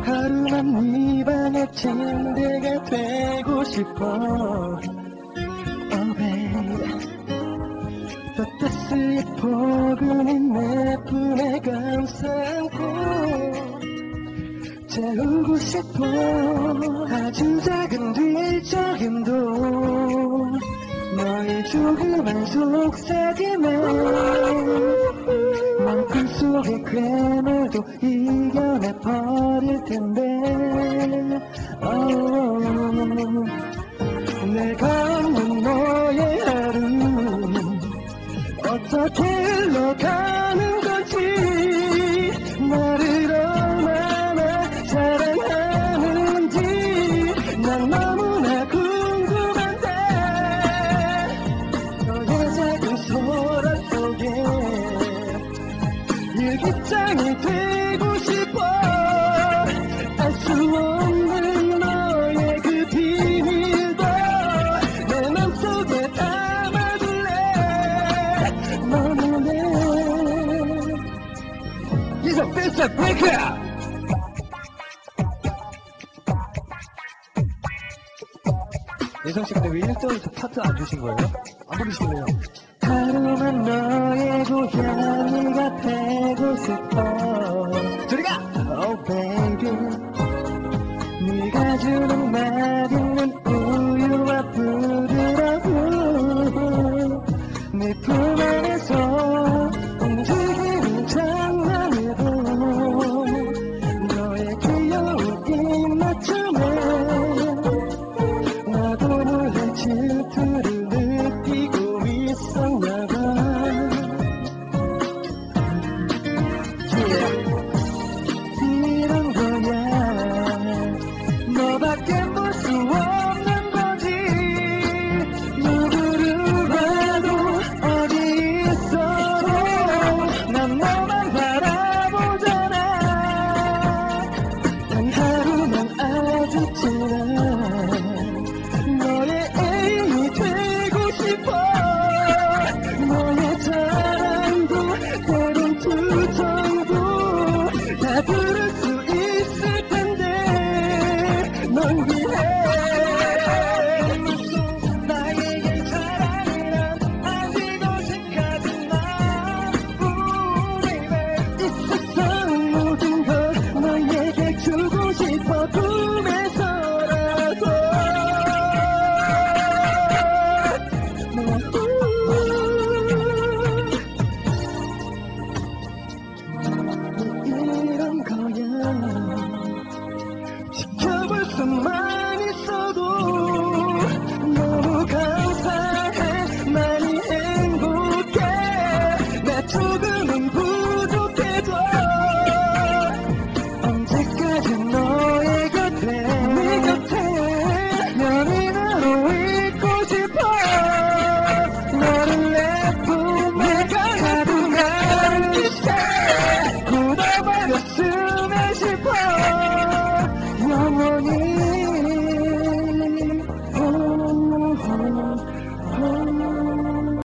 하루만 네 방의 침대가 되고 싶어. Oh baby, 또 따스히 포근한 내 품에 감싸고 재우고 싶어. 아주 작은 뒤적임도 너의 조그만 속삭임에 난 꿈속의 괴물도 이겨내 버릴 텐데. 내가 없는 너의 하루 어떻게 흘러가는 건지, 나를 얼마나 사랑하는지 난 너무나 궁금한데. 너의 작은 소라 속에 일기장이 되고 싶어. 알 수 없는 너의 그 비밀도 내 맘속에 담아둘래. 너는 내 이제 필살 브레이크. 예성씨, 근데 왜 1절부터 파트 안 주신 거예요? 안 부르실래요? 하루만 너의 고향이가 되고 싶어. 저리가! Oh baby, 네가 주는 맛있는 우유와 부드러운 네 품 안에서 움직이는 장난으로 너의 귀여운 입맞춤에 나도 몰래 질투를 느끼고 있었나봐. 이런 거야, 너밖에 볼 수 없는 거지. 누구를 봐도 어디 있어도 난 너만 바라보잖아. 단 하루만 아주 지나 너의 애인이 되고 싶어. 너의 자랑도 때론 투정도 다 들을 수